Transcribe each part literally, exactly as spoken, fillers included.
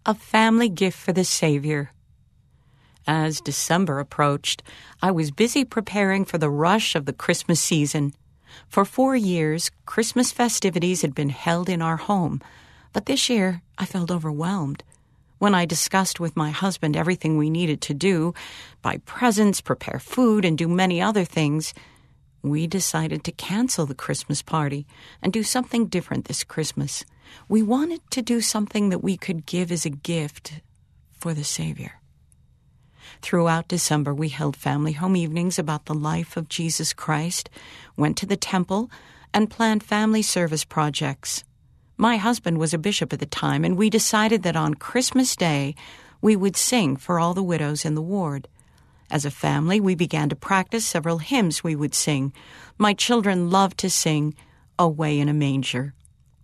A family gift for the Savior. As December approached, I was busy preparing for the rush of the Christmas season. For four years, Christmas festivities had been held in our home, but this year I felt overwhelmed. When I discussed with my husband everything we needed to do, buy presents, prepare food, and do many other things, we decided to cancel the Christmas party and do something different this Christmas. We wanted to do something that we could give as a gift for the Savior. Throughout December, we held family home evenings about the life of Jesus Christ, went to the temple, and planned family service projects. My husband was a bishop at the time, and we decided that on Christmas Day, we would sing for all the widows in the ward. As a family, we began to practice several hymns we would sing. My children loved to sing Away in a Manger.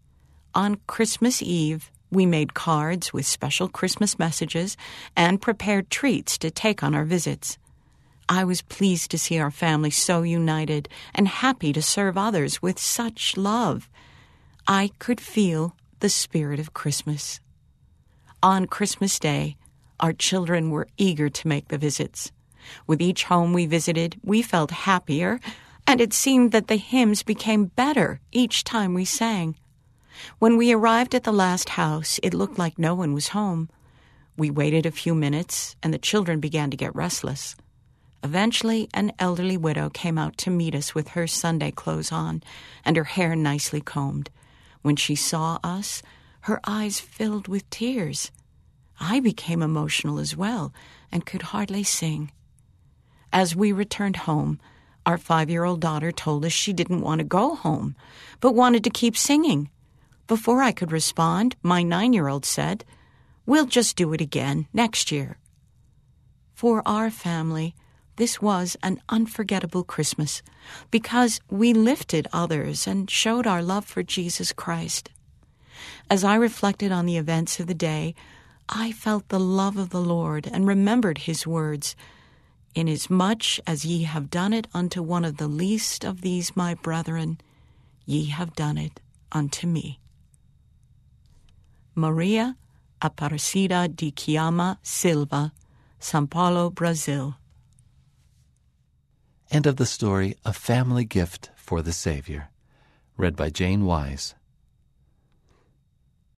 On Christmas Eve, we made cards with special Christmas messages and prepared treats to take on our visits. I was pleased to see our family so united and happy to serve others with such love. I could feel the spirit of Christmas. On Christmas Day, our children were eager to make the visits. With each home we visited, we felt happier, and it seemed that the hymns became better each time we sang. When we arrived at the last house, it looked like no one was home. We waited a few minutes, and the children began to get restless. Eventually, an elderly widow came out to meet us with her Sunday clothes on and her hair nicely combed. When she saw us, her eyes filled with tears. I became emotional as well and could hardly sing. As we returned home, our five-year-old daughter told us she didn't want to go home, but wanted to keep singing. Before I could respond, my nine-year-old said, "We'll just do it again next year." For our family, this was an unforgettable Christmas because we lifted others and showed our love for Jesus Christ. As I reflected on the events of the day, I felt the love of the Lord and remembered his words, "Inasmuch as ye have done it unto one of the least of these my brethren, ye have done it unto me." Maria Aparecida de Chiama Silva, São Paulo, Brazil. End of the story, A Family Gift for the Savior, read by Jane Wise.